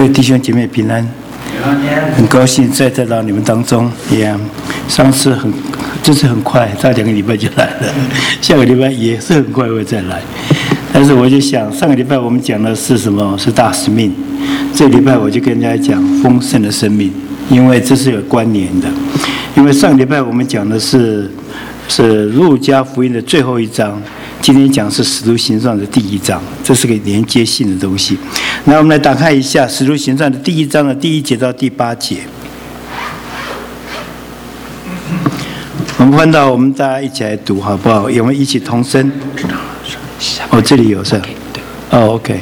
各位弟兄姐妹平安，很高兴再到你们当中。上次这次很快，差2个礼拜就来了，下个礼拜也是很快会再来。但是我就想，上个礼拜我们讲的是什么？是大使命。这个礼拜我就跟大家讲丰盛的生命，因为这是有关联的。因为上个礼拜我们讲的是路加福音的最后一章，今天讲是使徒行传的第1章，这是个连接性的东西。那我们来打开一下使徒行传的第1章的第1节到第8节。我们翻到，我们大家一起来读好不好？有没有一起同声？这里有是。OK。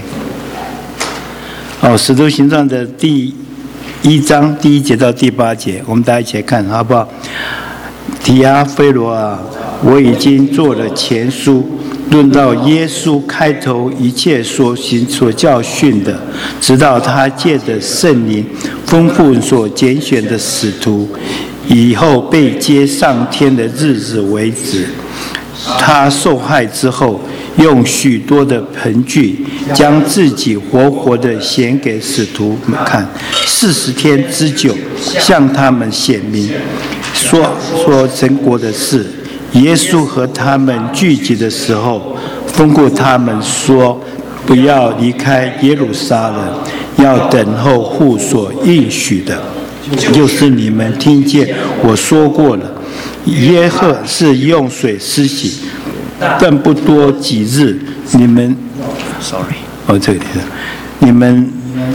使徒行传的第1章第1节到第8节，我们大家一起来看好不好？提阿非罗啊，我已经做了前书，论到耶稣开头一切所行所教训的，直到他借着圣灵丰富所拣选的使徒，以后被接上天的日子为止。他受害之后，用许多的凭据，将自己活活的显给使徒们看，40天之久，向他们显明，说神国的事。耶稣和他们聚集的时候，吩咐他们说，不要离开耶路撒冷，要等候父所应许的，就是你们听见我说过了。耶和是用水施洗，但不多几日，你们这个你们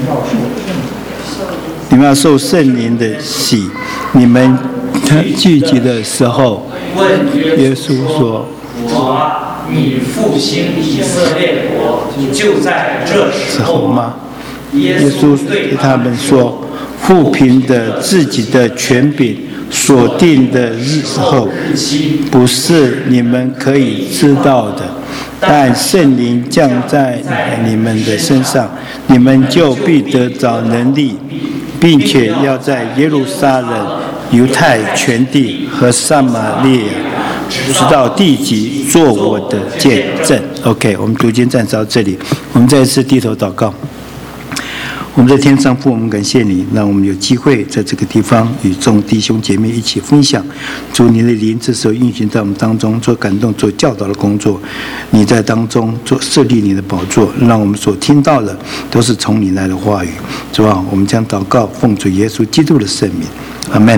要受圣灵的洗。你们聚集的时候，耶稣说：“ 你复兴以色列国就在这时候吗？” 耶稣对他们说：“父凭的自己的权柄所定的日后，不是你们可以知道的。但圣灵降在你们的身上，你们就必得着能力，并且要在耶路撒冷、犹太全地和撒玛利亚，直到地极，做我的见证。” OK， 我们读经暂时到这里，我们再一次低头祷告。我们在天上父，我们感谢你，让我们有机会在这个地方与众弟兄姐妹一起分享。主，你的灵这时候运行在我们当中，做感动、做教导的工作。你在当中做设立你的宝座，让我们所听到的都是从你来的话语。主啊，我们将祷告奉主耶稣基督的圣名，阿们。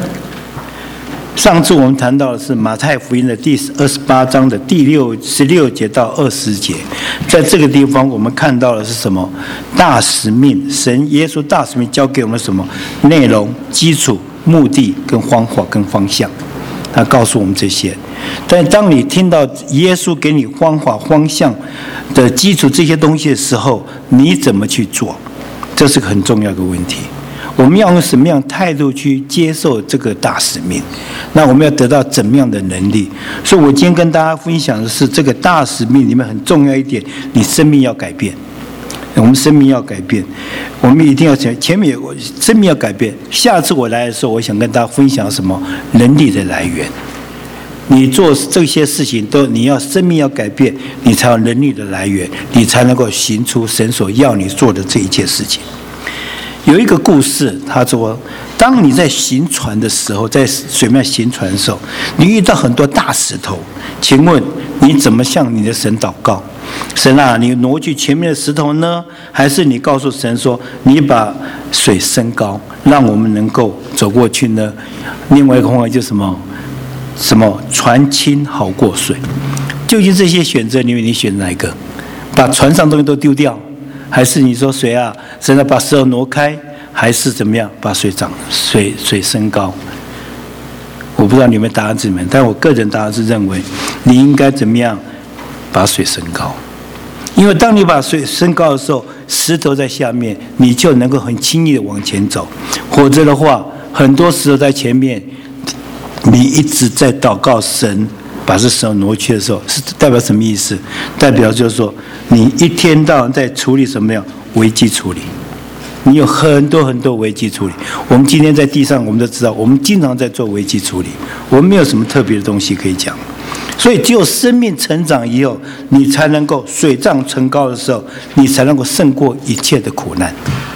上次我们谈到的是马太福音的第28章的第16节到20节，在这个地方我们看到的是什么？大使命，神耶稣大使命交给我们什么内容、基础、目的跟方法跟方向，他告诉我们这些。但当你听到耶稣给你方法、方向的基础这些东西的时候，你怎么去做？这是个很重要的问题。我们要用什么样的态度去接受这个大使命？那我们要得到怎么样的能力？所以我今天跟大家分享的是这个大使命里面很重要一点，你生命要改变。我们生命要改变，我们一定要前面有生命要改变。下次我来的时候，我想跟大家分享什么能力的来源。你做这些事情你要生命要改变，你才有能力的来源，你才能够行出神所要你做的这一切事情。有一个故事，他说，当你在行船的时候，在水面行船的时候，你遇到很多大石头，请问你怎么向你的神祷告？神啊，你挪去前面的石头呢？还是你告诉神说，你把水升高，让我们能够走过去呢？另外一个方法就是什么船轻好过水。究竟这些选择里面，你选哪一个？把船上东西都丢掉，还是你说水啊，神啊，把石头挪开，还是怎么样把水升高？我不知道你们答案是怎么样，但我个人答案是认为你应该怎么样把水升高。因为当你把水升高的时候，石头在下面，你就能够很轻易的往前走。否则的话，很多石头在前面，你一直在祷告神把这石头挪去的时候，是代表什么意思？代表就是说，你一天到晚在处理什么样危机处理，你有很多很多危机处理。我们今天在地上，我们都知道，我们经常在做危机处理，我们没有什么特别的东西可以讲。所以只有生命成长以后，你才能够水涨船高的时候，你才能够胜过一切的苦难。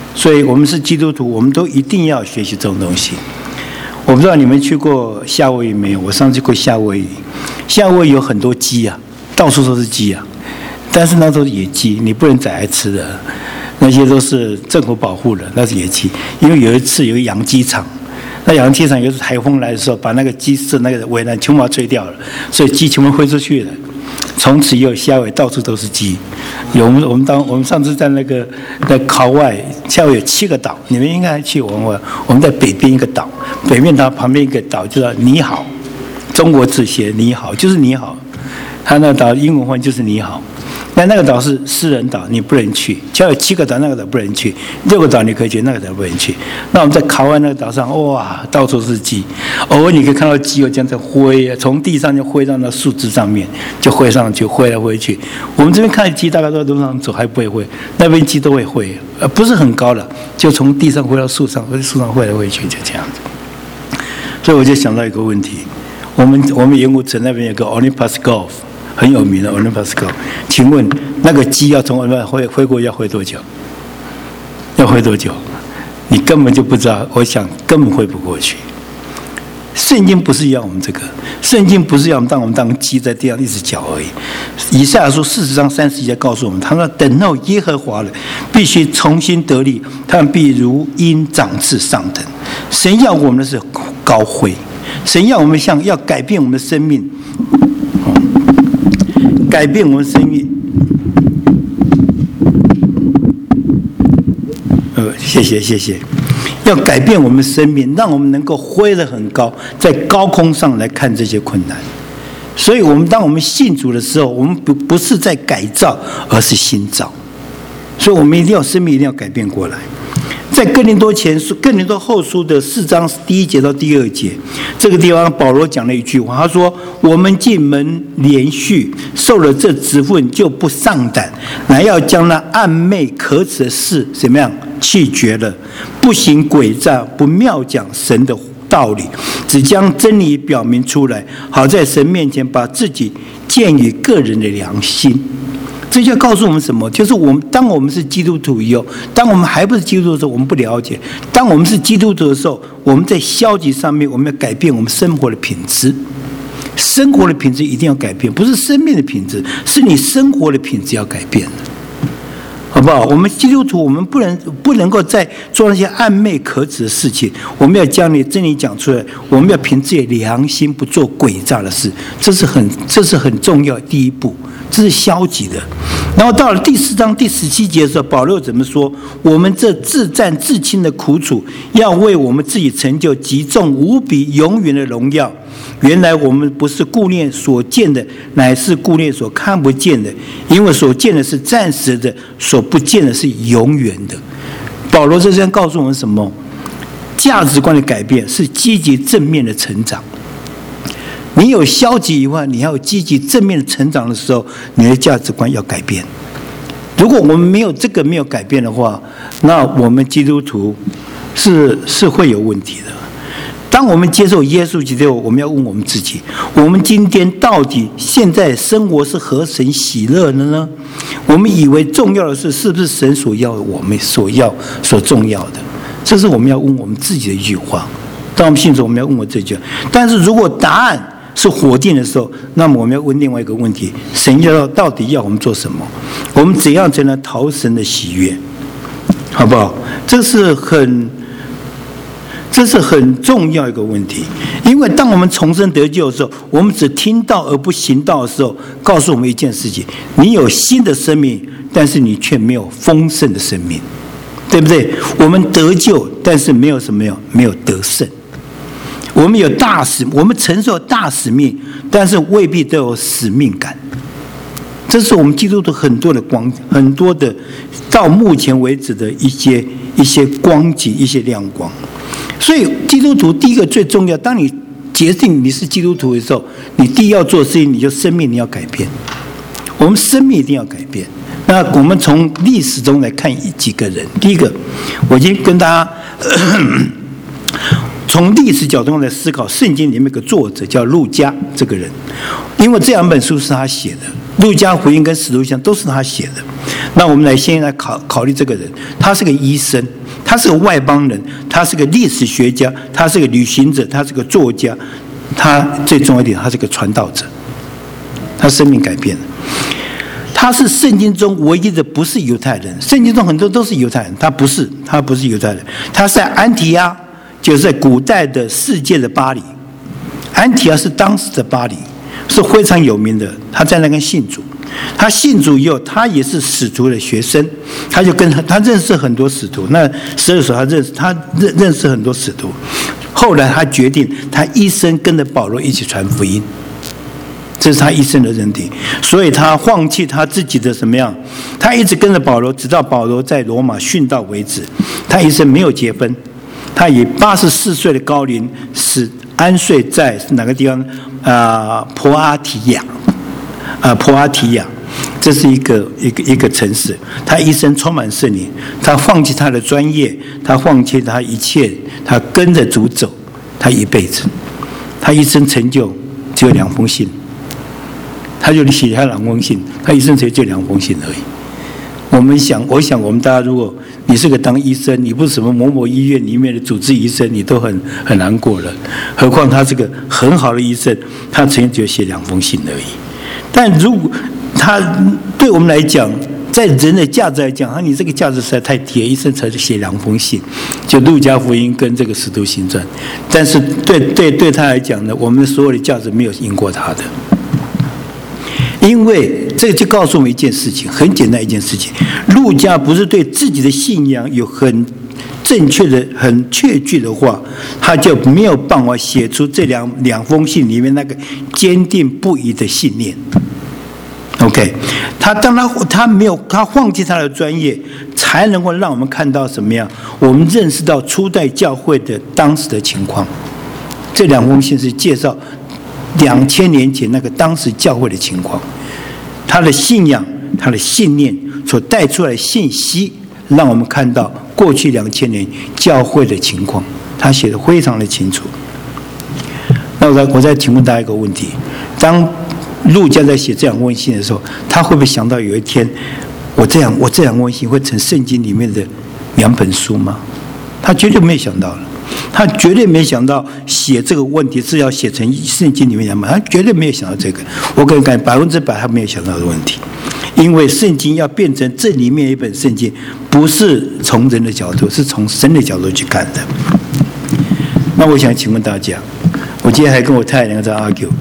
所以我们是基督徒，我们都一定要学习这种东西。我不知道你们去过夏威夷没有？我上次去过夏威夷，夏威夷有很多鸡啊，到处都是鸡啊，但是那都是野鸡，你不能宰来吃的，那些都是政府保护的，那是野鸡。因为有一次有一个养鸡场，那养鸡场有一次台风来的时候，把那个鸡舍那个围栏全部吹掉了，所以鸡全部飞出去了。从此以后，夏威夷到处都是鸡。我们上次在在考外，夏威夷有7个岛，你们应该去玩玩。我们在北边一个岛，北面岛旁边一个岛就叫你好，中国字写你好就是你好，它那个岛英文翻就是你好。但那个岛是私人岛，你不能去。只要有7个岛，那个岛不能去；6个岛你可以去，那个岛不能去。那我们在考湾那个岛上，哇，到处是鸡，偶尔你可以看到鸡有这样在飞，从地上就飞到那树枝上面，就飞上去，飞来飞去。我们这边看的鸡大概都在路上走，还不会飞，那边鸡都会飞，不是很高了，就从地上飞到树上，树上飞来飞去，就这样子。所以我就想到一个问题，我们盐湖城那边有个 Olympus Golf。很有名的 Olympus Golf， 请问那个鸡要从 Olympus 飞过要飞多久？要飞多久？你根本就不知道，我想根本飞不过去。圣经不是要我们这个，圣经不是要我们当鸡在地上一直搅而已。以赛亚书40章30节告诉我们，他说：“等候耶和华了，必须重新得力，他们必如鹰长翅上腾。”神要我们的是高飞，神要我们要改变我们的生命。改变我们生命，谢谢，要改变我们生命，让我们能够飞得很高，在高空上来看这些困难。所以，当我们信主的时候，我们不是在改造，而是新造。所以我们一定要生命一定要改变过来。在哥林多后书的4章1节到2节，这个地方保罗讲了一句话，他说：“我们进门连续受了这职分，就不上胆，乃要将那暧昧可耻的事怎么样弃绝了，不行诡诈，不妙讲神的道理，只将真理表明出来，好在神面前把自己建于个人的良心。”这就告诉我们什么？就是当我们是基督徒以后，当我们还不是基督徒的时候，我们不了解；当我们是基督徒的时候，我们在消极上面，我们要改变我们生活的品质。生活的品质一定要改变，不是生命的品质，是你生活的品质要改变的，好不好？我们基督徒，我们不能够再做那些暧昧可耻的事情。我们要将你真理讲出来，我们要凭自己的良心，不做诡诈的事，这是很重要的第一步。这是消极的。然后到了第4章第17节的时候，保罗怎么说？我们这自战自亲的苦楚，要为我们自己成就极重无比永远的荣耀。原来我们不是顾念所见的，乃是顾念所看不见的，因为所见的是暂时的，所不见的是永远的。保罗这边告诉我们什么？价值观的改变是积极正面的成长。你有消极以外，你要有积极正面的成长的时候，你的价值观要改变。如果我们没有改变的话，那我们基督徒是会有问题的。当我们接受耶稣基督，我们要问我们自己：我们今天到底现在生活是合神喜乐的呢？我们以为重要的事，是不是神所要的我们所重要的？这是我们要问我们自己的一句话。当我们信主，我们要问我这句。但是如果答案是否定的时候，那么我们要问另外一个问题：神到底要我们做什么？我们怎样才能讨神的喜悦？好不好？这是很重要一个问题。因为当我们重生得救的时候，我们只听到而不行道的时候，告诉我们一件事情：你有新的生命，但是你却没有丰盛的生命，对不对？我们得救，但是没有得胜。我们有我们承受大使命，但是未必都有使命感。这是我们基督徒很多的到目前为止的一些光景，一些亮光。所以基督徒第一个最重要，当你决定你是基督徒的时候，你第一要做的事情，你就生命你要改变。我们生命一定要改变。那我们从历史中来看几个人。第一个，我已经跟大家从历史角度来思考，圣经里面有个作者叫路加这个人，因为这2本书是他写的，路加福音跟使徒行传都是他写的。那我们先来考虑这个人，他是个医生， 他是个外邦人，他是个历史学家，他是个旅行者，他是个作家，他最重要一点，他是个传道者，他生命改变了。他是圣经中唯一的不是犹太人，圣经中很多都是犹太人，他不是犹太人，他是在安提阿，就是在古代的世界的巴黎。安提阿是当时的巴黎，是非常有名的。他在那边信主，他信主以后，他也是使徒的学生，他就跟他认识很多使徒。那12岁他认识很多使徒，后来他决定，他一生跟着保罗一起传福音。这是他一生的认定，所以他放弃他自己的什么样？他一直跟着保罗，直到保罗在罗马殉道为止。他一生没有结婚，他以84岁的高龄死安睡在哪个地方？波阿提亚，这是一个城市。他一生充满圣灵，他放弃他的专业，他放弃他一切，他跟着主走，他一辈子，他一生成就只有2封信。他就写下2封信，他一生只有2封信而已。我想我们大家，如果你是个当医生，你不是什么某某医院里面的主治医生，你都很难过了。何况他是个很好的医生，他曾经只有写2封信而已。但如果他对我们来讲，在人的价值来讲，你这个价值实在太低了，一生才写2封信，就路加福音跟这个使徒行传。但是对他来讲呢，我们所有的价值没有赢过他的。因为这个就告诉我们一件事情，很简单一件事情，路加不是对自己的信仰有很正确的、很确据的话，他就没有办法写出这两封信里面那个坚定不移的信念。OK， 当他放弃他的专业，才能够让我们看到什么样？我们认识到初代教会的当时的情况。这2封信是介绍2000年前那个当时教会的情况，他的信仰、他的信念所带出来的信息，让我们看到过去2000年教会的情况，他写得非常的清楚。那我再请问大家一个问题：当路加在写这2封信的时候，他会不会想到有一天，我这2封信会成圣经里面的2本书吗？他绝对没有想到了。他绝对没想到写这个问题是要写成圣经里面2本，他绝对没有想到这个。我跟你讲，100%他没有想到的问题，因为圣经要变成这里面一本圣经，不是从人的角度，是从神的角度去看的。那我想请问大家，我今天还跟我太太2个在 argue，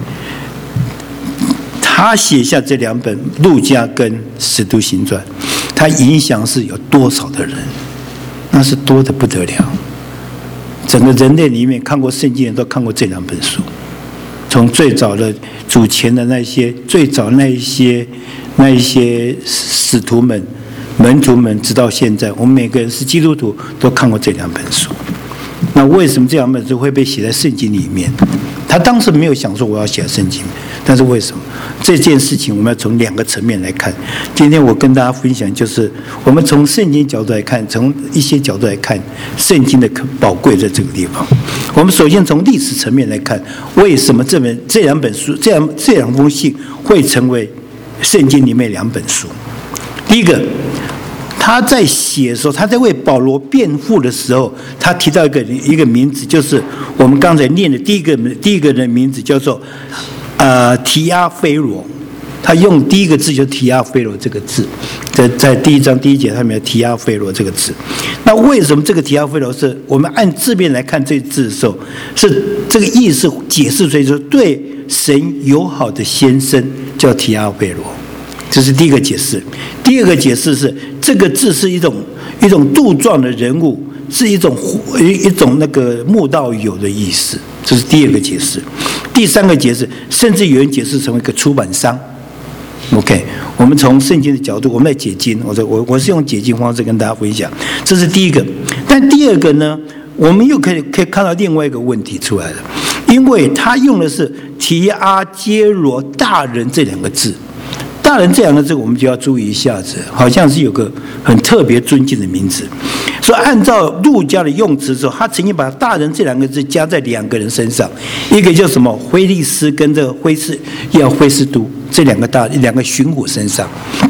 他写下这2本路加跟使徒行传，他影响是有多少的人？那是多得不得了。整个人类里面看过圣经的人都看过这2本书，从最早的主前的那些最早那一些使徒们、门徒们，直到现在，我们每个人是基督徒都看过这2本书。那为什么这2本书会被写在圣经里面？他当时没有想说我要写圣经，但是为什么这件事情我们要从2个层面来看？今天我跟大家分享，就是我们从圣经角度来看，从一些角度来看圣经的宝贵在这个地方。我们首先从历史层面来看，为什么这2本书、这2封信会成为圣经里面2本书？第一个，他在写的时候，他在为保罗辩护的时候，他提到一个名字，就是我们刚才念的第一个人名字，叫做提阿非罗。他用第一个字就提阿非罗这个字，在第1章第1节他们有提阿非罗这个字。那为什么这个提阿非罗是我们按字面来看这个字的时候，是这个意思解释出来，说对神友好的先生叫提阿非罗。这是第一个解释。第2个解释是这个字是一种杜状的人物，是一种那个慕道友的意思。这是第2个解释。第3个解释，甚至有人解释成为一个出版商。OK， 我们从圣经的角度，我们在解经，我是用解经方式跟大家分享。这是第1个。但第2个呢，我们又可以看到另外一个问题出来了，因为他用的是提阿揭罗大人这2个字。大人这2个字我们就要注意一下子，好像是有个很特别尊敬的名字。所以按照路加的用词之后，他曾经把大人这2个字加在2个人身上，一个叫什么菲利斯跟这个菲斯都这2个巡抚身上。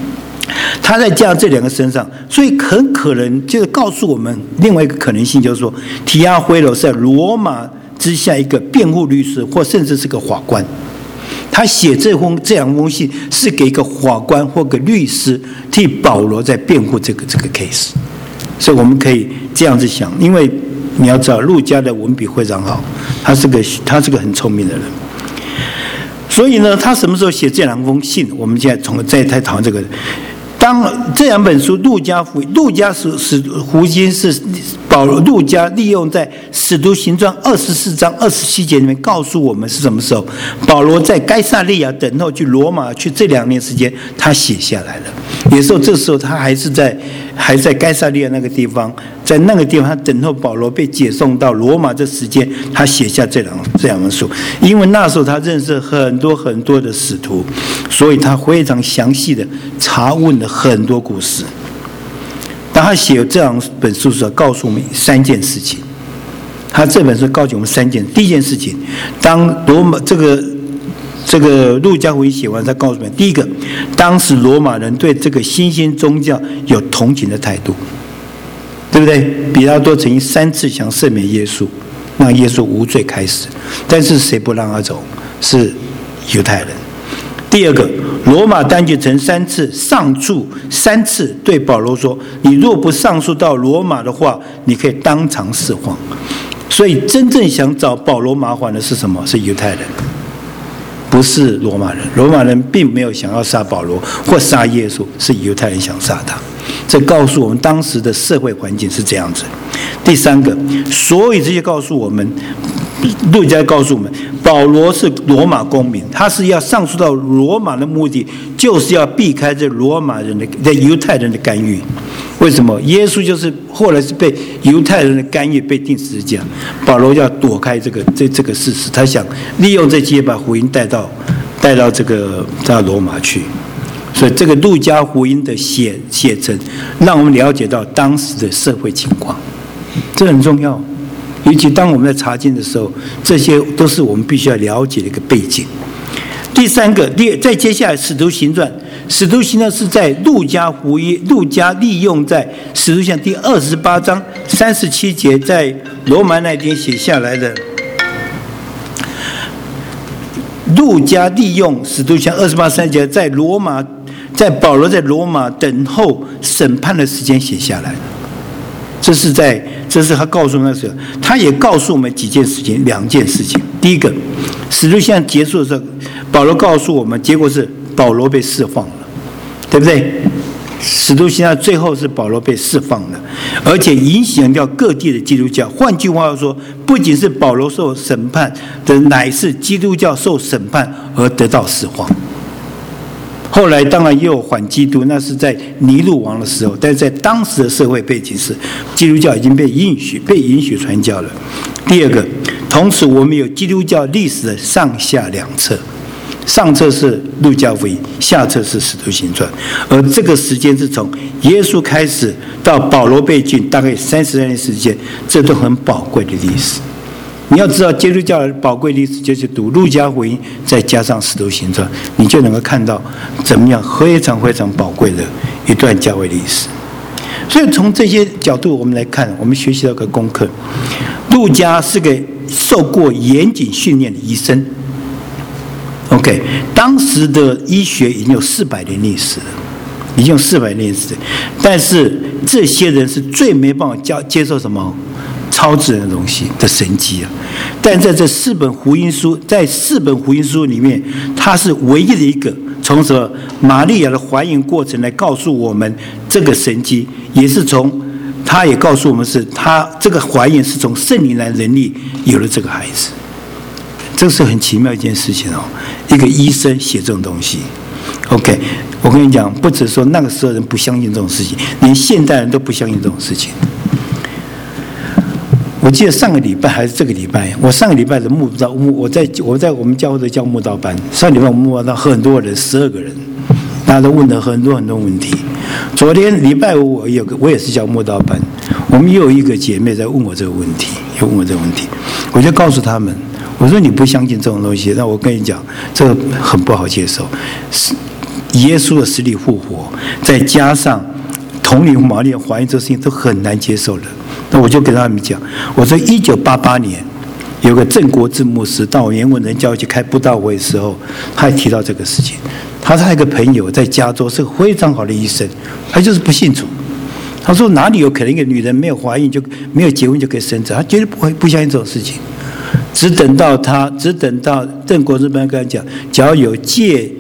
他在加这两个身上，所以很可能就是告诉我们另外一个可能性，就是说提阿非罗是在罗马之下一个辩护律师，或甚至是个法官。他写这两封信是给一个法官或个律师替保罗在辩护这个 case。所以我们可以这样子想，因为你要知道路加的文笔非常好，他是个很聪明的人。所以呢，他什么时候写这两封信？我们现在在讨论这个。当这两本书，路加福音是路加利用在使徒行传24章27节里面告诉我们是什么时候？保罗在该撒利亚等候去罗马去这2年时间，他写下来了。也是这时候他还在该撒利亚那个地方，在那个地方他等候保罗被解送到罗马这时间，他写下这两本书。因为那时候他认识很多很多的使徒，所以他非常详细的查问了很多故事。当他写这两本书的时候，告诉我们3件事情。他这本书告诉我们3件。第一件事情，当罗马这个路加福音写完，他告诉我们，第一个，当时罗马人对这个新兴宗教有同情的态度，对不对？比拉多曾经3次想赦免耶稣，让耶稣无罪开始，但是谁不让他走？是犹太人。第二个，罗马当局曾3次上诉，3次对保罗说：“你若不上诉到罗马的话，你可以当场释放。”所以真正想找保罗麻烦的是什么？是犹太人，不是罗马人。罗马人并没有想要杀保罗或杀耶稣，是犹太人想杀他。这告诉我们当时的社会环境是这样子。第三个，所以这些告诉我们，路加告诉我们，保罗是罗马公民，他是要上诉到罗马的目的，就是要避开这罗马人的犹太人的干预。为什么？耶稣就是后来是被犹太人的干预被钉十字架，保罗要躲开这个事实，他想利用这些把福音带到到罗马去。所以这个路加福音的写成，让我们了解到当时的社会情况，这很重要。尤其当我们在查经的时候，这些都是我们必须要了解的一个背景。第三个，再接下来使徒行传是在路加利用在使徒行传第28章37节，在罗马那边写下来的。路加利用使徒行传28章37节，在保罗在罗马等候审判的时间写下来的。这是他告诉我们的时候，他也告诉我们2件事情。第一个，使徒行传结束的时候，保罗告诉我们，结果是保罗被释放了，对不对？使徒行传最后是保罗被释放了，而且影响到各地的基督教。换句话说，不仅是保罗受审判的，乃是基督教受审判而得到释放。后来当然也有反基督，那是在尼禄王的时候，但是在当时的社会背景是，基督教已经被允许传教了。第二个，同时我们有基督教历史的上下2册，上册是路加福音，下册是使徒行传，而这个时间是从耶稣开始到保罗被禁，大概33年时间，这都很宝贵的历史。你要知道基督教的宝贵历史，就是读路加福音再加上使徒行传，你就能够看到怎么样非常非常宝贵的一段教会历史。所以从这些角度我们来看，我们学习到个功课，路加是个受过严谨训练的医生。OK， 当时的医学已经有400年历史了，但是这些人是最没办法接受什么超自然的东西的神迹啊！但在这4本福音书里面，他是唯一的一个从什么玛利亚的怀孕过程来告诉我们这个神迹，他也告诉我们是他这个怀孕是从圣灵来能力有了这个孩子，这是很奇妙一件事情哦。一个医生写这种东西 ，OK， 我跟你讲，不只说那个时候人不相信这种事情，连现代人都不相信这种事情。我记得上个礼拜还是这个礼拜，我上个礼拜的慕道，我在我们教会的教慕道班，上礼拜我们慕道到很多人，12个人，大家都问了很多很多问题。昨天礼拜五我也是教慕道班，我们也有一个姐妹在问我这个问题，我就告诉他们，我说你不相信这种东西，那我跟你讲，这个很不好接受。 耶稣的死里复活，再加上童女玛利亚怀孕这个事情都很难接受的。那我就跟他们讲，我说1988年有个郑国志牧师到我原文人教会去开布道会的时候，他也提到这个事情。他有一个朋友在加州是个非常好的医生，他就是不信主。他说哪里有可能一个女人没有怀孕就没有结婚就可以生子？他绝对不相信这种事情。只等到郑国志跟他讲，只要有这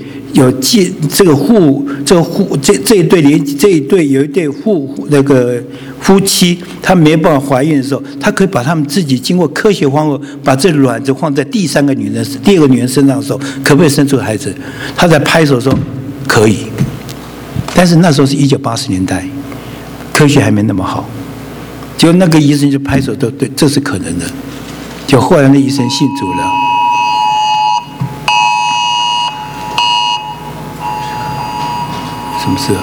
一对有一对夫妻，他没办法怀孕的时候，他可以把他们自己经过科学方法，把这卵子放在第二个女人身上的时候，可不可以生出孩子？他在拍手说可以，但是那时候是1980年代，科学还没那么好，就那个医生就拍手都对，这是可能的。就后来那医生信主了。什么事啊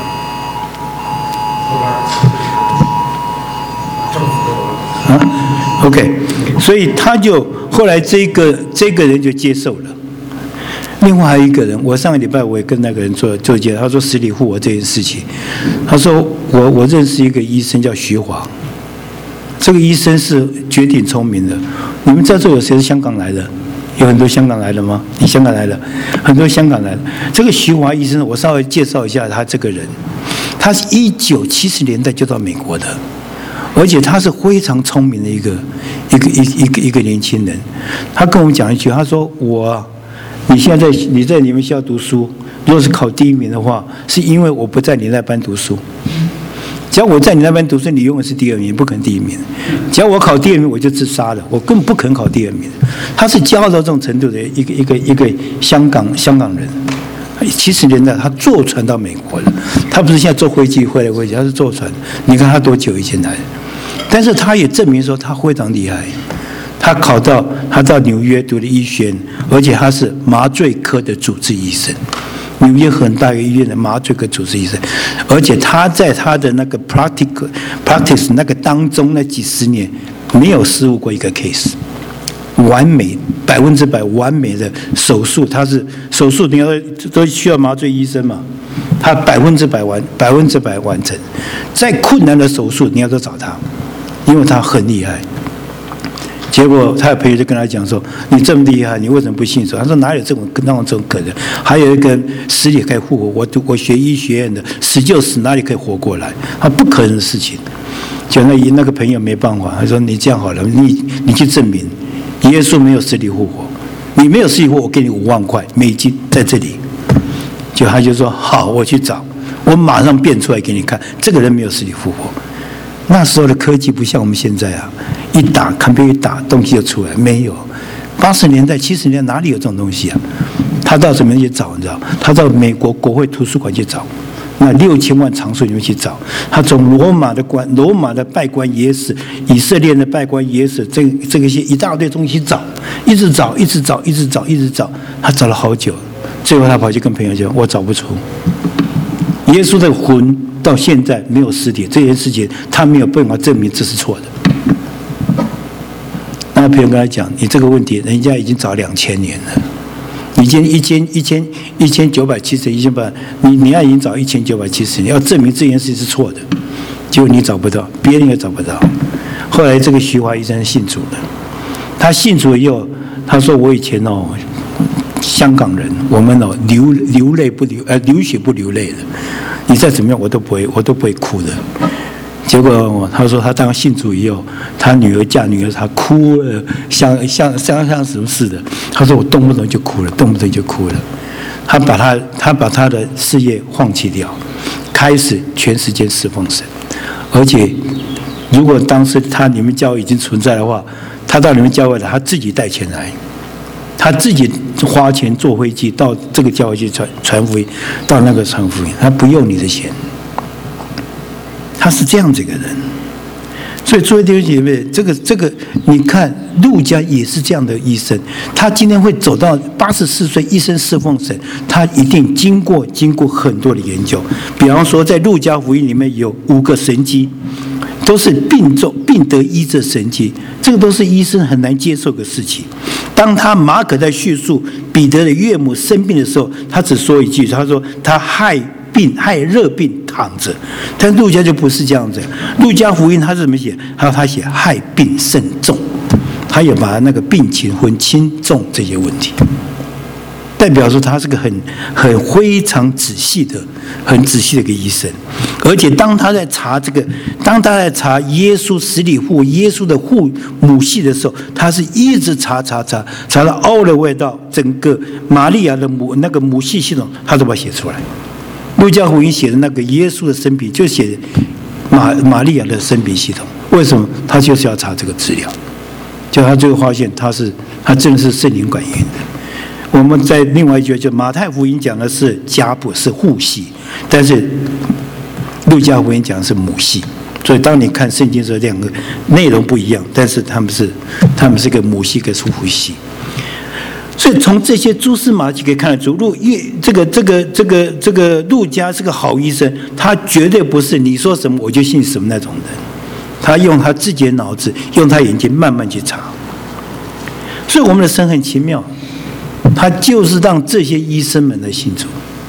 ？OK， 所以他就后来这个人就接受了。另外还有一个人，我上个礼拜我也跟那个人做介绍，他说死里复活这件事情，他说我认识一个医生叫徐华，这个医生是绝顶聪明的。你们在座有谁是香港来的？有很多香港来的吗？你香港来的，很多香港来的。这个徐华医生，我稍微介绍一下他这个人。他是1970年代就到美国的，而且他是非常聪明的一个年轻人。他跟我们讲一句，他说你现在你在你们学校读书，如果是考第一名的话，是因为我不在你那班读书。只要我在你那边读书，你永远是第二名，不可能第一名。只要我考第二名，我就自杀了，我根本不可能考第二名。他是骄傲到这种程度的一个香港人。70年代他坐船到美国了，他不是现在坐飞机回来，他是坐船。你看他多久以前来的？但是他也证明说他非常厉害。他到纽约读了医学院，而且他是麻醉科的主治医生。纽约很大一个医院的麻醉科主治医生，而且他在他的那个 practice 那个当中那几十年没有失误过一个 case， 完美100%完美的手术，他是手术你要都需要麻醉医生嘛，他100%完成，再困难的手术你要都找他，因为他很厉害。结果他的朋友就跟他讲说：“你这么厉害，你为什么不信主？”他说：“哪有这种可能？还有一个死里可以复活，我学医学院的，死就死，哪里可以活过来？他不可能的事情。”就那个朋友没办法，他说：“你这样好了，你去证明耶稣没有死里复活，你没有死里复活，我给你5万块美金在这里。”他就说：“好，我去找，我马上变出来给你看，这个人没有死里复活。”那时候的科技不像我们现在啊，一打 computer 一打东西就出来，没有。80年代、70年代哪里有这种东西啊？他到什么去找？你知道？他到美国国会图书馆去找，那6000万藏书里面去找。他从罗马的拜官野史、以色列的拜官野史，这个些一大堆东西找，一直找，他找了好久，最后他跑去跟朋友讲：“我找不出耶稣的魂。”到现在没有尸体，这件事情他没有办法证明这是错的。那朋友跟他讲：“你这个问题，人家已经找2000年了，已经1970，1800，你要已经找1970年，要证明这件事是错的，结果你找不到，别人也找不到。后来这个徐华医生信主了，他信主以后，他说：“我以前香港人，我们流血不流泪的。”你再怎么样，我都不会哭的。结果他说，他当信主以后，他女儿嫁女儿，他哭了，像什么似的。他说我动不动就哭了。他把他的事业放弃掉，开始全时间侍奉神。而且，如果当时你们教会已经存在的话，他到你们教会来，他自己带钱来。他自己花钱坐飞机到这个教会去传福音，到那个传福音，他不用你的钱。他是这样子一个人。 所以诸位弟兄姐妹，这个，你看路加也是这样的医生，他今天会走到84岁一生侍奉神，他一定经过很多的研究。比方说，在路加福音里面有5个神迹，都是病得医治神迹，这个都是医生很难接受的事情。当马可在叙述彼得的岳母生病的时候，他只说一句，他说他害热病躺着，但路加就不是这样子。路加福音他是怎么写？他写害病甚重，他也把那个病情分轻重这些问题，代表说他是个很非常仔细的一个医生。而且当他在查耶稣死里复活耶稣的母系的时候，他是一直查到all the way到整个玛利亚的母系系统，他都把它写出来。路加福音写的那个耶稣的生平，就写玛利亚的生平系统。为什么？他就是要查这个资料，就他最后发现他真的是圣灵感应的。我们在另外一句，就马太福音讲的是家谱是父系，但是路加福音讲的是母系。所以当你看圣经的时候，两个内容不一样，但是他们是个母系，一个是父系。所以从这些蛛丝马迹可以看得出，这个路加是个好医生，他绝对不是你说什么我就信什么那种人，他用他自己的脑子，用他眼睛慢慢去查。所以我们的神很奇妙，他就是让这些医生们来信主。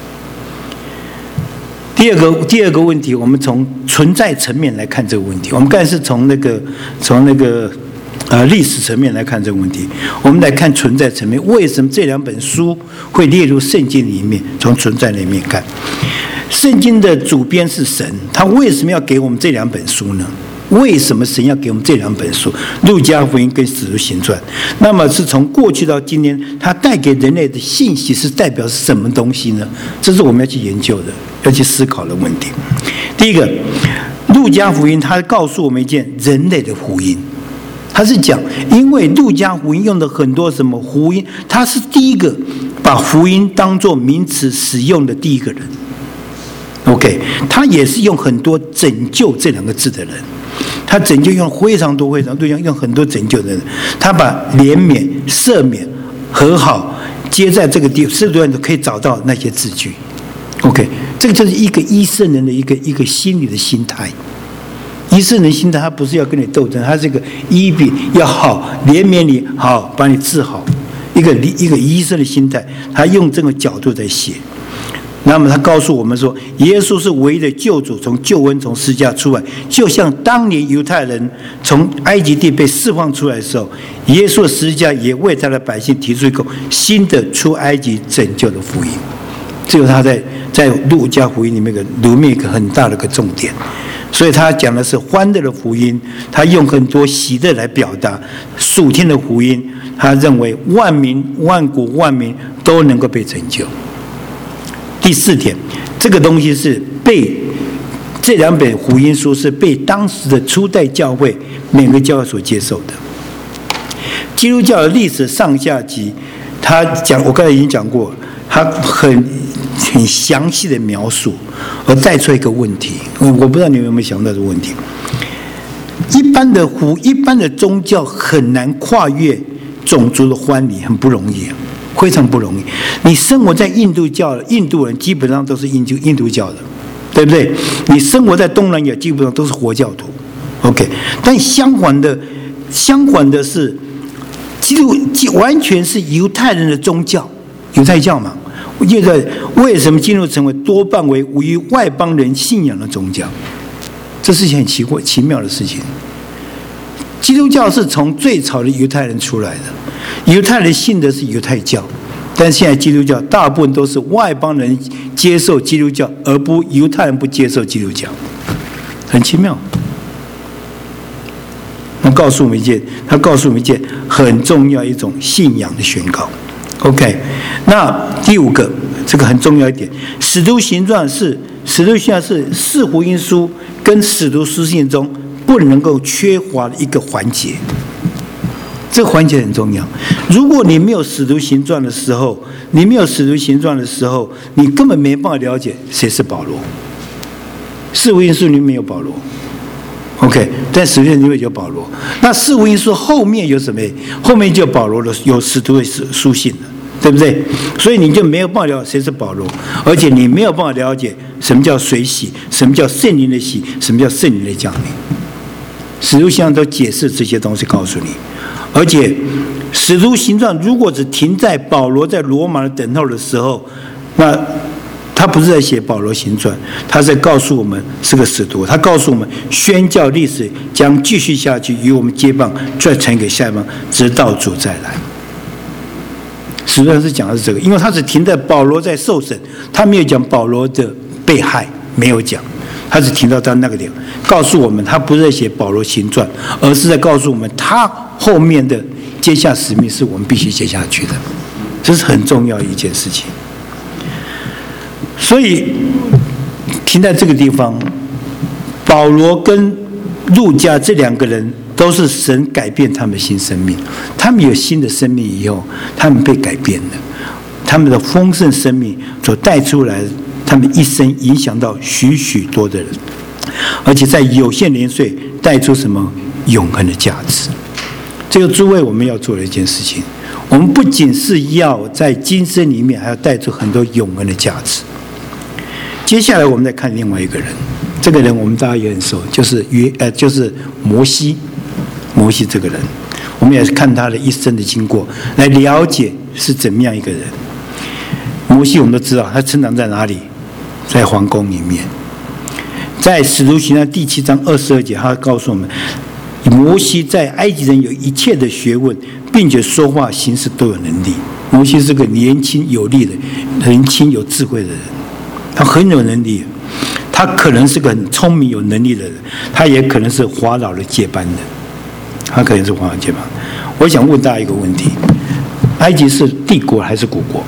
第二个问题，我们从存在层面来看这个问题。我们刚才是从那个历史层面来看这个问题，我们来看存在层面。为什么这2本书会列入圣经里面？从存在里面看，圣经的主编是神，他为什么要给我们这2本书呢？为什么神要给我们这2本书？路加福音跟使徒行传。那么是从过去到今天，它带给人类的信息是代表什么东西呢？这是我们要去研究的，要去思考的问题。第一个，路加福音它告诉我们一件人类的福音。他是讲，因为路加福音用的很多什么福音，他是第一个把福音当作名词使用的第一个人。OK， 他也是用很多拯救这2个字的人，他拯救用非常多用很多拯救的人，他把怜悯、赦免、和好接在这个地，使徒可以找到那些字句。OK， 这个就是一个医生人的一个心理的心态。医生人心态，他不是要跟你斗争，他是一个医病要好，怜悯你好，把你治好，一个医生的心态，他用这个角度在写。那么他告诉我们说，耶稣是唯一的救主，从救恩从十字架出来，就像当年犹太人从埃及地被释放出来的时候，耶稣的十字架也为他的百姓提出一个新的出埃及拯救的福音。这个他在路加福音里面一个很大的一个重点。所以他讲的是欢乐的福音，他用很多喜乐来表达属天的福音。他认为万民、万国、万民都能够被拯救。第4点，这个东西是被这2本福音书是被当时的初代教会每个教会所接受的。基督教的历史上下集，我刚才已经讲过，他很详细的描述，而带出一个问题，我不知道你们有没有想到这个问题。一般的宗教很难跨越种族的藩篱，很不容易，非常不容易。你生活在印度教的印度人基本上都是印度教的，对不对？你生活在东南亚基本上都是佛教徒 ，OK。但相反的是，完全是犹太人的宗教，犹太教嘛。现在为什么基督成为多半为于外邦人信仰的宗教？这是一件很奇妙的事情。基督教是从最早的犹太人出来的，犹太人信的是犹太教，但现在基督教大部分都是外邦人接受基督教，而不犹太人不接受基督教，很奇妙。他告诉我们一件很重要一种信仰的宣告。OK， 那第5个，这个很重要一点，使徒行传是4福音书跟使徒书信中不能够缺乏的一个环节，这个环节很重要。如果你没有使徒行传的时候，你根本没办法了解谁是保罗。4福音书里面没有保罗 ，OK， 但使徒行传里面有保罗。那四福音书后面有什么？后面就有保罗的有使徒的书信了，对不对？所以你就没有办法了解谁是保罗，而且你没有办法了解什么叫水洗，什么叫圣灵的洗，什么叫圣灵的降临。使徒行传都解释这些东西告诉你，而且使徒行传如果只停在保罗在罗马的等候的时候，那他不是在写保罗行传，他在告诉我们是个使徒，他告诉我们宣教历史将继续下去，与我们接棒，再传给下一棒，直到主再来。使徒行传是讲的是这个，因为他只停在保罗在受审，他没有讲保罗的被害，没有讲，他只停到他那个点，告诉我们他不是在写保罗行传，而是在告诉我们他后面的接下使命是我们必须接下去的，这是很重要的一件事情。所以停在这个地方，保罗跟路加这两个人都是神改变他们的新生命，他们有新的生命以后，他们被改变了，他们的丰盛生命所带出来，他们一生影响到许许多的人，而且在有限年岁带出什么永恒的价值。这个诸位我们要做的一件事情，我们不仅是要在今生里面，还要带出很多永恒的价值。接下来我们再看另外一个人，这个人我们大家也很熟，就是摩西。摩西这个人，我们也是看他的一生的经过，来了解是怎么样一个人。摩西我们都知道，他成长在哪里？在皇宫里面。在使徒行传第7章22节，他告诉我们，摩西在埃及人有一切的学问，并且说话行事都有能力。摩西是个年轻有力的、年轻有智慧的人，他很有能力。他可能是个很聪明有能力的人，他也可能是法老的接班人，他可能是法老接班。我想问大家一个问题：埃及是帝国还是古国？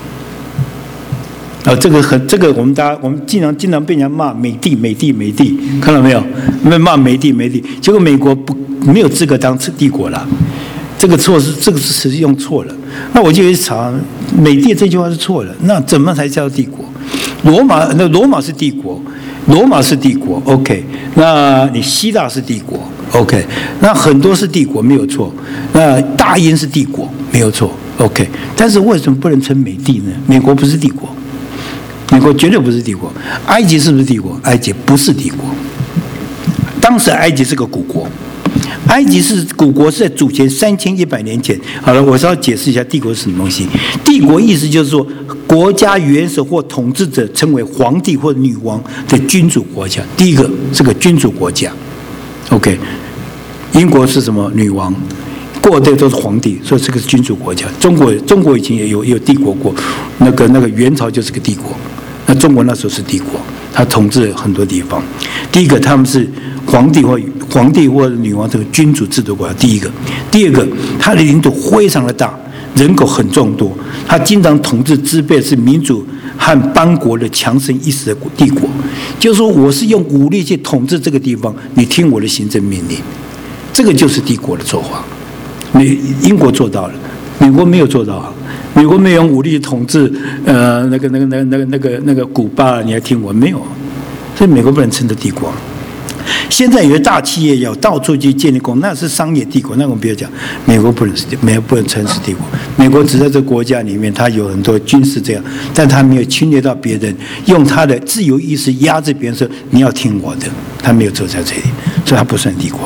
这个我们经常被人家骂美帝，看到没有？骂美帝，结果美国没有资格当帝国了。这个词用错了。那我就去查，美帝这句话是错了。那怎么才叫帝国？罗马是帝国，罗马是帝国 ，OK。那你希腊是帝国 ，OK。那很多是帝国没有错。那大英是帝国没有错 ，OK。但是为什么不能称美帝呢？美国不是帝国，美国绝对不是帝国。埃及是不是帝国？埃及不是帝国。当时埃及是个古国。埃及是古国，是在主前3100年前。好了，我稍微解释一下帝国是什么东西。帝国意思就是说，国家元首或统治者称为皇帝或女王的君主国家。第一个是个君主国家 ，OK。英国是什么？女王，过的都是皇帝，所以是个君主国家。中国以前也有帝国过，那个元朝就是个帝国。那中国那时候是帝国，他统治了很多地方。第一个，他们是皇帝或者女王这个君主制度国家。第二个，他的领土非常的大，人口很众多，他经常统治支配是民主和邦国的强盛一时的帝国。就是说，我是用武力去统治这个地方，你听我的行政命令，这个就是帝国的做法。英国做到了，美国没有做到啊。美国没有用武力统治，那个古巴，你还听我没有？所以美国不能称作帝国。现在有些大企业要到处去建立工，那是商业帝国，那我们不要讲。美国不能称是帝国。美国只在这个国家里面，它有很多军事这样，但它没有侵略到别人，用它的自由意识压制别人说你要听我的，它没有做在这里，所以它不算帝国。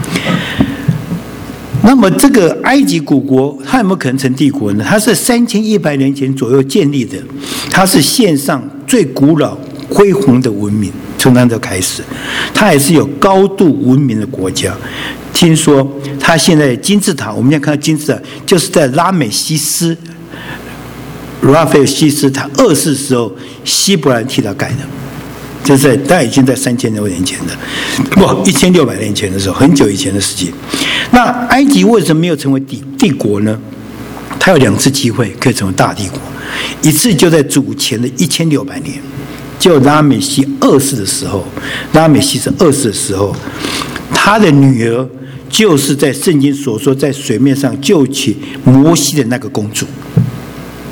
那么这个埃及古国，它有没有可能成帝国呢？它是3100年前左右建立的，它是线上最古老恢宏的文明，从那时候开始，它也是有高度文明的国家。听说它现在的金字塔，我们现在看到金字塔，就是在拉斐尔西斯他2世时候希伯来替他盖的。就是他已经在3000多年前的，不，1600年前的时候，很久以前的事情。那埃及为什么没有成为帝国呢？它有2次机会可以成为大帝国，一次就在主前的1600年，就拉美西2世的时候，他的女儿就是在圣经所说在水面上救起摩西的那个公主。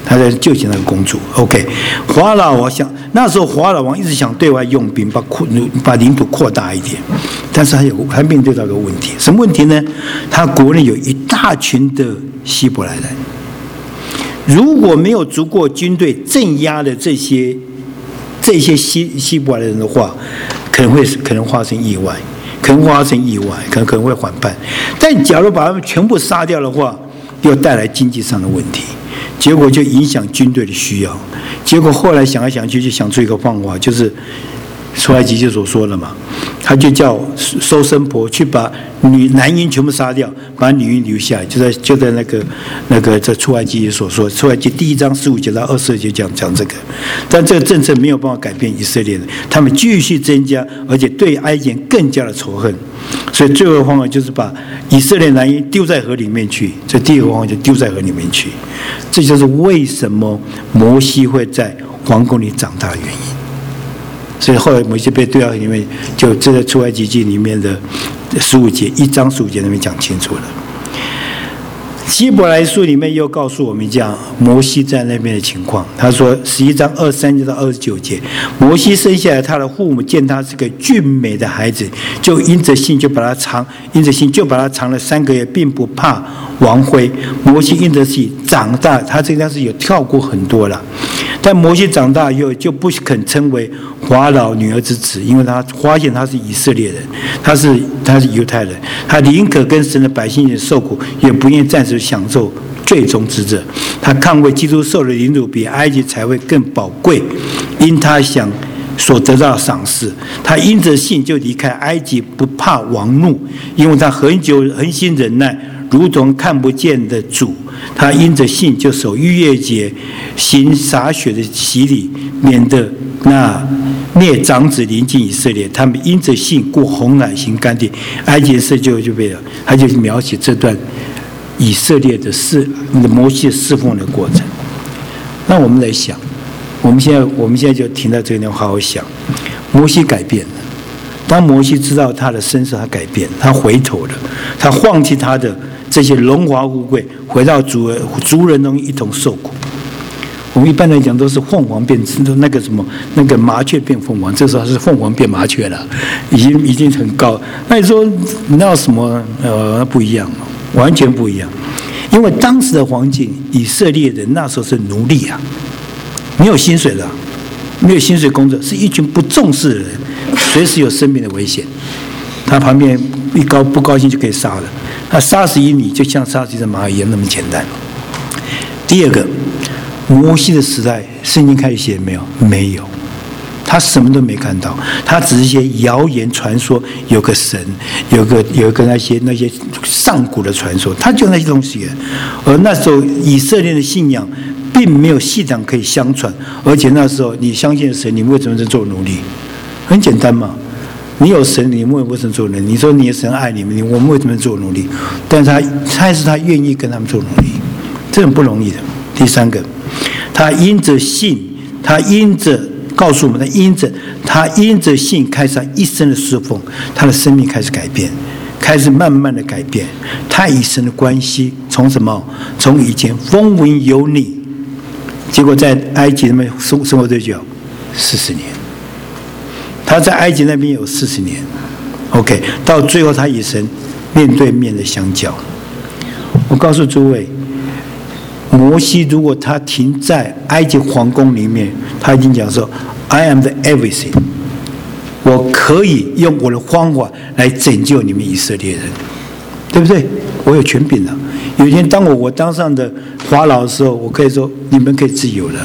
他在救起那个公主。OK， 法老王那时候法老王一直想对外用兵，把领土扩大一点，但是他面对到个问题，什么问题呢？他国内有一大群的希伯来人，如果没有足够军队镇压的这些希伯来人的话，可能发生意外，可能会反叛。但假如把他们全部杀掉的话，又带来经济上的问题，结果就影响军队的需要。结果后来想来想去，就想出一个方法，就是出埃及记所说的嘛，他就叫收生婆去把男婴全部杀掉，把女婴留下来，就在那个这出埃及所说，出埃及第1章15节到22节讲这个。但这个政策没有办法改变以色列人，他们继续增加，而且对埃及人更加的仇恨。所以最后的方法就是把以色列男婴丢在河里面去，这第一个方法就丢在河里面去。这就是为什么摩西会在皇宫里长大的原因。所以后来摩西被丢到里面，就这在出埃及记里面的15节1章15节那边讲清楚了。希伯来书里面又告诉我们讲摩西在那边的情况。他说11章23节到29节，摩西生下来，他的父母见他是个俊美的孩子，就因着信就把他藏了3个月，并不怕王辉。摩西因着信长大，他这个是有跳过很多了。但摩西长大以后就不肯称为法老女儿之子，因为他发现他是以色列人，他是犹太人，他宁可跟神的百姓一起受苦，也不愿暂时享受最终之乐。他看为基督受的凌辱比埃及才会更宝贵，因他想所得到的赏识。他因着信就离开埃及，不怕王怒，因为他很久恒心忍耐，如同看不见的主。他因着信就守逾越节，行洒血的洗礼，免得那灭长子临近以色列。他们因着信过红海行干地，埃及人就被了。他就描写这段以色列的摩西侍奉的过程。那我们来想，我们现在就停在这里，好好想。摩西改变了，当摩西知道他的身世，他改变，他回头了，他放弃他的这些荣华富贵，回到族人中一同受苦。我们一般来讲都是凤凰变那个麻雀变凤凰，这时候是凤凰变麻雀了，已经很高。那你说那什么不一样，完全不一样。因为当时的环境，以色列人那时候是奴隶啊，没有薪水的，没有薪水工作，是一群不重视的人，随时有生命的危险。他旁边不高兴就可以杀了。他杀死你，就像杀死一只蚂蚁一样那么简单。第二个，摩西的时代，圣经开始写没有？没有，他什么都没看到，他只是一些谣言传说，有个神，有个那些上古的传说，他就那些东西。而那时候以色列的信仰并没有系统可以相传，而且那时候你相信神，你为什么在做奴隶？很简单嘛。你有神，你为什么做奴隶？你说你的神爱你们，我们为什么做奴隶？但是他愿意跟他们做奴隶，这很不容易的。第三个，他因着信，告诉我们，他因着信开始他一生的侍奉，他的生命开始改变，开始慢慢的改变。他与神的关系从什么？从以前风闻有你，结果在埃及那边生活多久？40年。他在埃及那边有40年 ，OK， 到最后他与神面对面的相交。我告诉诸位，摩西如果他停在埃及皇宫里面，他已经讲说 ：“I am the everything， 我可以用我的方法来拯救你们以色列人，对不对？我有权柄了。有一天当我当上的法老的时候，我可以说你们可以自由了。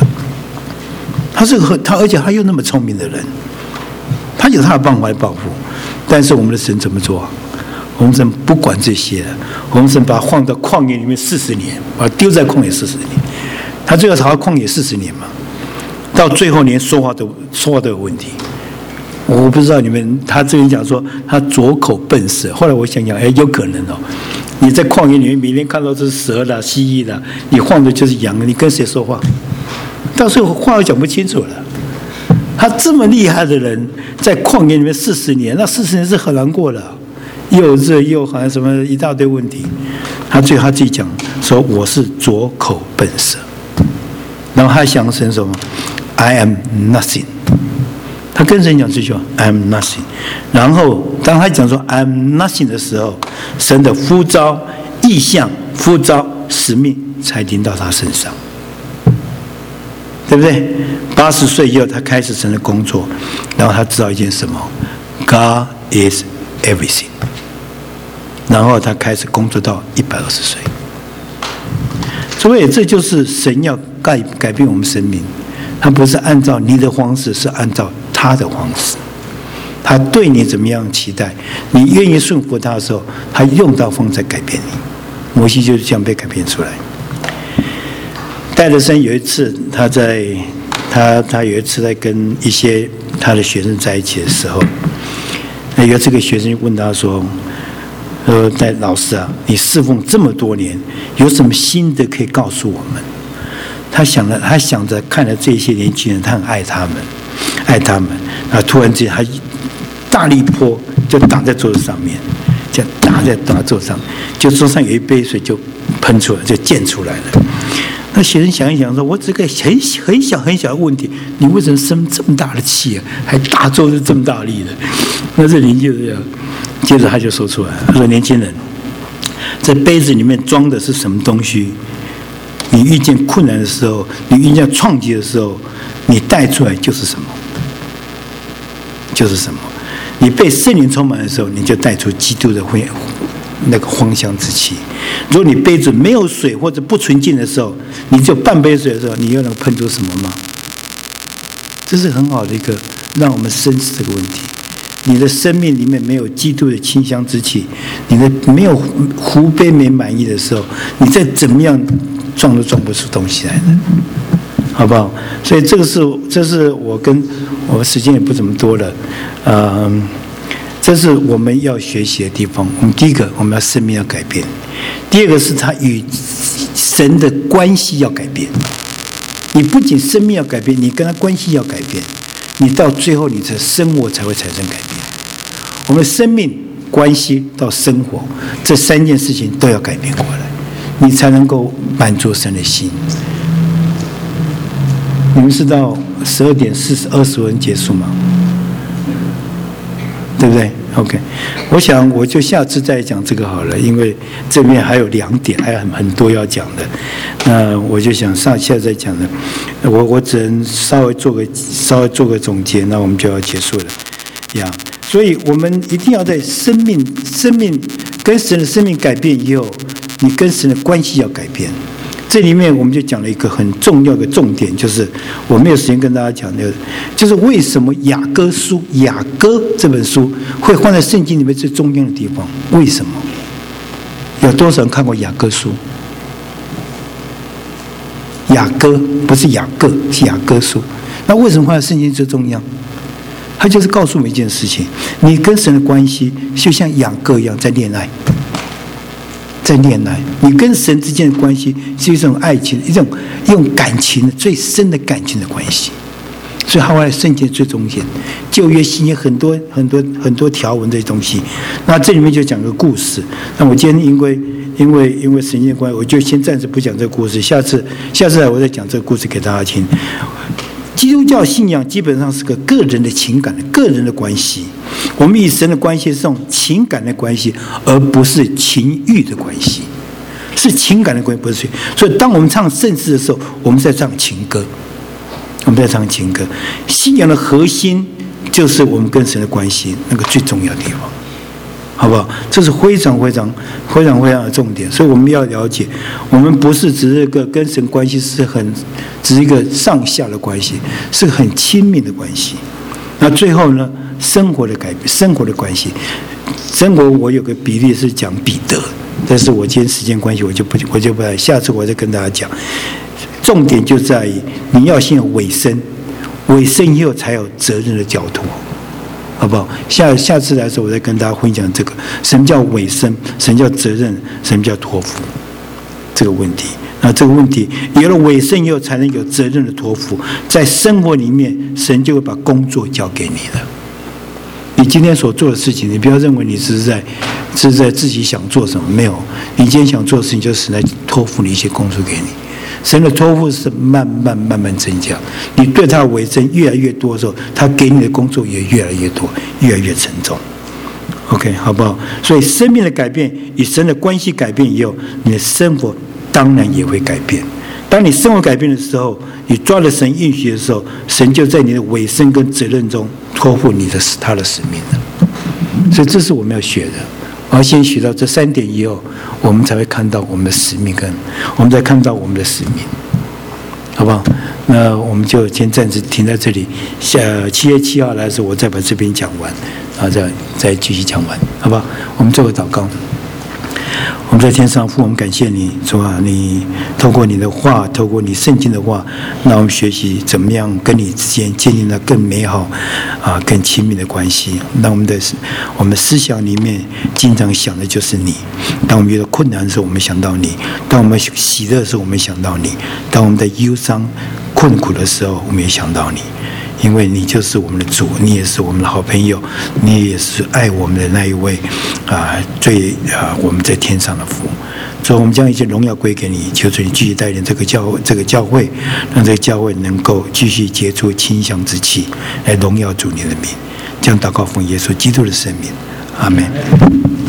而且他又那么聪明的人。”他有他的办法来保护，但是我们的神怎么做？我们神不管这些了，我们神把他放到旷野里面40年，把他丢在旷野40年。他最后逃到旷野40年嘛，到最后连说话都有问题。我不知道他这边讲说他左口笨舌，后来我想想，有可能哦。你在旷野里面每天看到这是蛇啦、蜥蜴啦，你晃的就是羊，你跟谁说话？到时候话都讲不清楚了。他这么厉害的人，在旷野里面40年，那40年是很难过的，又热又好像什么一大堆问题。最后他自己讲说：“我是左口笨舌。” 然后他想神什么 ？I am nothing。他跟神讲这句话 ：“I am nothing。”然后当他讲说 “I am nothing” 的时候，神的呼召、意向、呼召、使命才临到他身上，对不对？80岁以后，他开始神的工作，然后他知道一件什么 ：“God is everything。”然后他开始工作到120岁。所以这就是神要改变我们生命，他不是按照你的方式，是按照他的方式。他对你怎么样期待，你愿意顺服他的时候，他用到方在改变你。摩西就是这样被改变出来。戴德生有一次，他有一次在跟一些他的学生在一起的时候，有这个学生问他说：“戴老师啊，你侍奉这么多年，有什么心得可以告诉我们？”他想着看着这些年轻人，他很爱他们，然后突然之间他大力泼，就打在桌子上面，这样打在桌子上，就桌上有一杯水就喷出来，就溅出来了。那学生想一想说：“我这个很小的问题，你为什么生这么大的气啊？还打桌子这么大力的？”那这年轻人这样，接着他就说出来，他说：“年轻人，这杯子里面装的是什么东西？你遇见困难的时候，你遇见创击的时候，你带出来就是什么？就是什么？你被圣灵充满的时候，你就带出基督的那个芳香之气。如果你杯子没有水或者不纯净的时候，你只有半杯水的时候，你又能喷出什么吗？这是很好的一个让我们深思这个问题。你的生命里面没有基督的清香之气，你的没有壶杯没满意的时候，你再怎么样撞都撞不出东西来的，好不好？所以这是我时间也不怎么多了，这是我们要学习的地方。我们第一个，我们要生命要改变；第二个是他与神的关系要改变。你不仅生命要改变，你跟他关系要改变，你到最后你的生活才会产生改变。我们生命、关系到生活这3件事情都要改变过来，你才能够满足神的心。你们是到12点20分结束吗？对不对 ？OK， 我想我就下次再讲这个好了，因为这边还有2点，还有很多要讲的。那我就想下次再讲的，我只能稍微做个总结，那我们就要结束了呀。所以我们一定要在生命跟神的生命改变以后，你跟神的关系要改变。这里面我们就讲了一个很重要的重点，就是我没有时间跟大家讲的，就是为什么雅歌这本书会放在圣经里面最中央的地方？为什么？有多少人看过雅歌书？雅歌不是雅各，是雅歌书。那为什么放在圣经最中央？它就是告诉我们一件事情：你跟神的关系就像雅各一样在恋爱。你跟神之间的关系是一种爱情，一种用感情的最深的感情的关系。所以它放在圣经最中间。旧约新约很多条文这些东西。那这里面就讲个故事。那我今天因为时间的关系，我就先暂时不讲这个故事。下次来我再讲这个故事给大家听。基督教信仰基本上是个个人的情感、个人的关系。我们与神的关系是这种情感的关系，而不是情欲的关系，是情感的关系，不是。所以，当我们唱圣诗的时候，我们在唱情歌，信仰的核心就是我们跟神的关系那个最重要的地方，好不好？这是非常的重点。所以我们要了解，我们不是只是一个跟神关系只是一个上下的关系，是很亲密的关系。那最后呢，生活的改变，生活的关系，生活我有个比例是讲彼得，但是我今天时间关系，我就不来，下次我再跟大家讲。重点就在于你要先有委身以后才有责任的交托，好不好？下次来的时候，我再跟大家分享这个什么叫委身，什么叫责任，什么叫托付这个问题。那这个问题有了委身以后，才能有责任的托付。在生活里面，神就会把工作交给你了。你今天所做的事情，你不要认为你是在自己想做什么，没有。你今天想做的事情，就是神来托付你一些工作给你。 神的托付是慢慢增加，你对他的委身越来越多的时候，他给你的工作也越来越多，越来越沉重。OK， 好不好？所以生命的改变与神的关系改变以后，你的生活当然也会改变。当你生活改变的时候，你抓了神应许的时候，神就在你的委身跟责任中托付你的他的使命了。所以这是我们要学的。而先学到这3点以后，我们才会看到我们的使命，跟我们才看到我们的使命，好不好？那我们就先暂时停在这里。7月7号来的时候，我再把这边讲完，然后再继续讲完，好不好？我们做个祷告。我们在天上父，我们感谢你，主啊，你透过你的话，透过你圣经的话，让我们学习怎么样跟你之间建立了更美好更亲密的关系。让我们思想里面经常想的就是你。当我们遇到困难的时候，我们想到你；当我们喜乐的时候，我们想到你；当我们在忧伤困苦的时候，我们也想到你。因为你就是我们的主，你也是我们的好朋友，你也是爱我们的那一位我们在天上的父。所以我们将一切荣耀归给你，求主你继续带领这个教会，让这个教会能够继续结出清香之气，来荣耀主你的名。这样祷告奉耶稣基督的圣名，阿们。